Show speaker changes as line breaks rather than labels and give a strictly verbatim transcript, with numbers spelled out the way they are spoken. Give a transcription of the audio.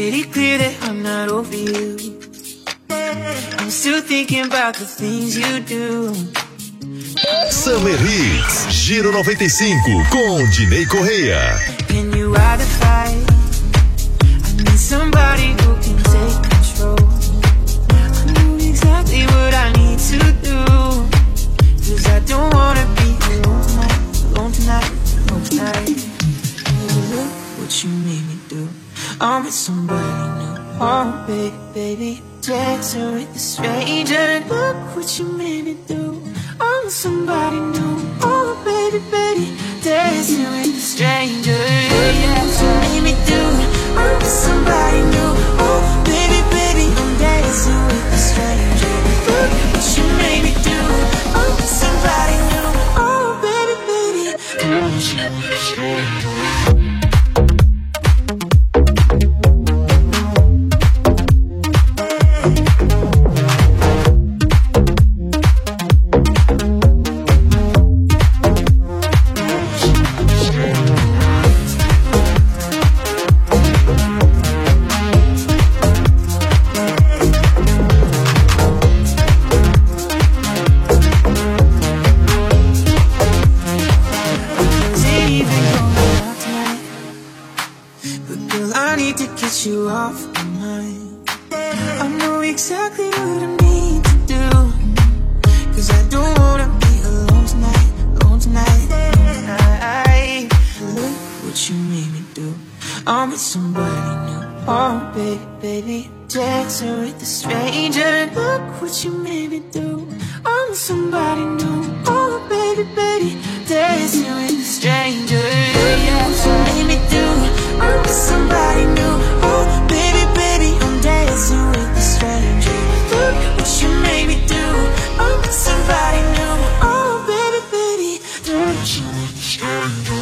pretty clear that I'm not over you. I'm still thinking about the things you do.
Summer Hits, Giro noventa e cinco, com Dinei Correia.
Can you ride the fight? I need somebody who can take control. I know exactly what I need to do, 'cause I don't wanna be alone tonight, alone tonight, alone tonight. Look what you made me do. I'm with somebody new. Oh baby, baby, dancing with a stranger. Look what you made me do. I'm with somebody new. Oh baby, baby, dancing with a stranger. Yeah, what you made me do. I'm with somebody new. Oh baby, baby, I'm dancing with a stranger. Look what you made me do. I'm with somebody new. Oh baby, baby, dancing with a stranger. You off my mind. I know exactly what I need to do, 'cause I don't wanna be alone tonight, alone tonight, alone tonight. Look what you made me do. I'm with somebody new. Oh baby, baby, dancing with a stranger. Look what you made me do. I'm with somebody new. Oh baby, baby, dancing with a stranger. Yeah, what you made me do. I'm with somebody new. Oh baby, baby, I'm dancing with a stranger. Look what you made me do. I'm with somebody new. Oh baby, baby, dancing with a stranger.